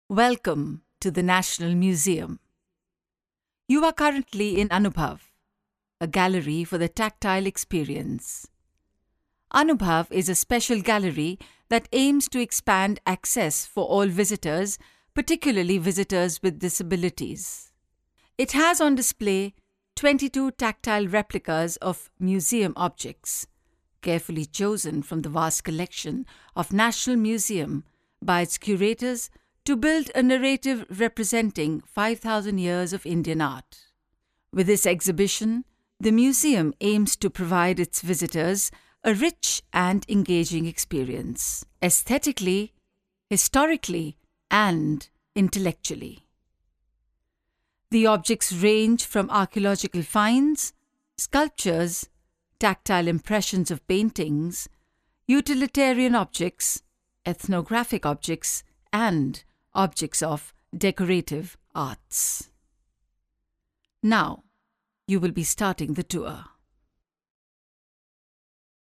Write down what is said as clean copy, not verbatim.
Welcome to the National Museum. You are currently in Anubhav, a gallery for the tactile experience. Anubhav is a special gallery that aims to expand access for all visitors, particularly visitors with disabilities. It has on display 22 tactile replicas of museum objects, carefully chosen from the vast collection of National Museum by its curators to build a narrative representing 5,000 years of Indian art. With this exhibition, the museum aims to provide its visitors a rich and engaging experience, aesthetically, historically, and intellectually. The objects range from archaeological finds, sculptures, tactile impressions of paintings, utilitarian objects, ethnographic objects, and objects of decorative arts. Now, you will be starting the tour.